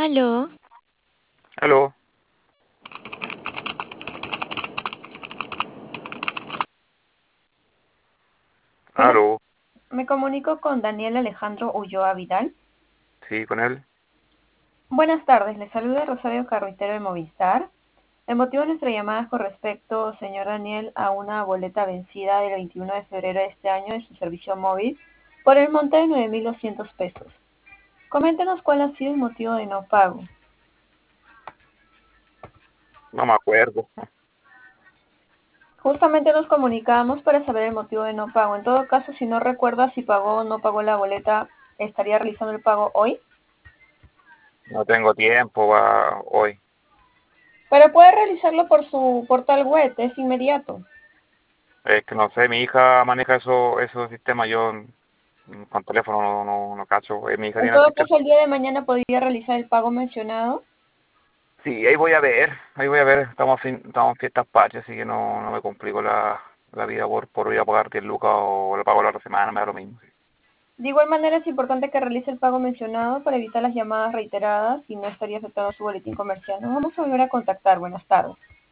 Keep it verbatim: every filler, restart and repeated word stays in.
Aló, Aló, Buenas, aló, me comunico con Daniel Alejandro Ulloa Vidal. sí, con él. Buenas tardes, le saluda Rosario Carruitero de Movistar. El motivo de nuestra llamada es con respecto, señor Daniel, a una boleta vencida del veintiuno de febrero de este año de su servicio móvil por el monte de nueve mil doscientos pesos. Coméntenos cuál ha sido el motivo de no pago. No me acuerdo. Justamente nos comunicábamos para saber el motivo de no pago. En todo caso, si no recuerda si pagó o no pagó la boleta, ¿estaría realizando el pago hoy? No tengo tiempo para hoy. Pero puede realizarlo por su portal web, es inmediato. Es que no sé, mi hija maneja eso, esos sistemas. Yo mm, con teléfono no, no, no cacho. Eh, mi hija En tiene el todo sistema. caso, el día de mañana podría realizar el pago mencionado. Sí, ahí voy a ver, ahí voy a ver. Estamos, fin, estamos en fiestas patrias, así que no, no me complico la, la vida por, por ir a pagar diez lucas o lo pago la otra semana, me da lo mismo. Sí. De igual manera, es importante que realice el pago mencionado para evitar las llamadas reiteradas y no estaría afectando su boletín comercial. Nos vamos a volver a contactar. Buenas tardes.